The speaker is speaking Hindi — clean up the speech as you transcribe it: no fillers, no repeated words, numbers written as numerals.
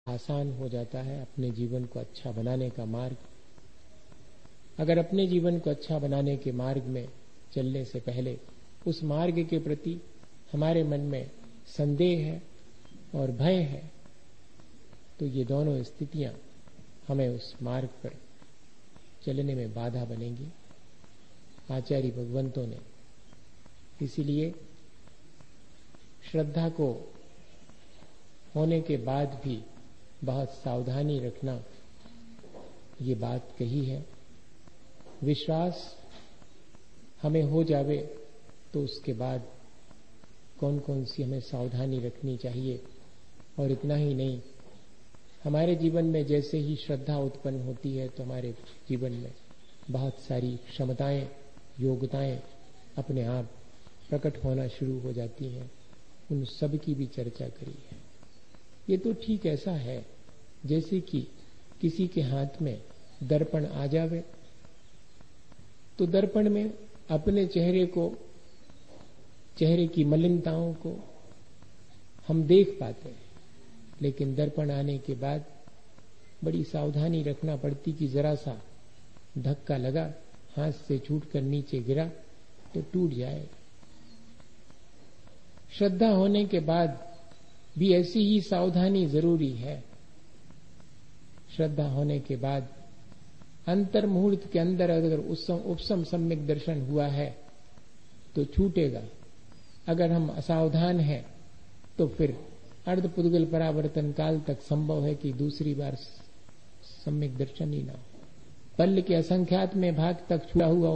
आसान हो जाता है अपने जीवन को अच्छा बनाने का मार्ग। अगर अपने जीवन को अच्छा बनाने के मार्ग में चलने से पहले उस मार्ग के प्रति हमारे मन में संदेह है और भय है, तो ये दोनों स्थितियां हमें उस मार्ग पर चलने में बाधा बनेंगी। आचार्य भगवंतों ने इसीलिए श्रद्धा को होने के बाद भी बहुत सावधानी रखना ये बात कही है। विश्वास हमें हो जावे तो उसके बाद कौन कौन सी हमें सावधानी रखनी चाहिए। और इतना ही नहीं, हमारे जीवन में जैसे ही श्रद्धा उत्पन्न होती है तो हमारे जीवन में बहुत सारी क्षमताएं, योग्यताएं अपने आप प्रकट होना शुरू हो जाती हैं। उन सब की भी चर्चा करी है। ये तो ठीक ऐसा है जैसे कि किसी के हाथ में दर्पण आ जावे तो दर्पण में अपने चेहरे की मलिनताओं को हम देख पाते हैं, लेकिन दर्पण आने के बाद बड़ी सावधानी रखना पड़ती कि जरा सा धक्का लगा, हाथ से छूटकर नीचे गिरा तो टूट जाएगा। श्रद्धा होने के बाद भी ऐसी ही सावधानी जरूरी है। श्रद्धा होने के बाद अंतर मुहूर्त के अंदर अगर उपसम सम्यक दर्शन हुआ है तो छूटेगा। अगर हम असावधान हैं तो फिर अर्धपुद्गल परावर्तन काल तक संभव है कि दूसरी बार सम्यक दर्शन ही ना हो। पल्ल के असंख्यात में भाग तक छुआ हुआ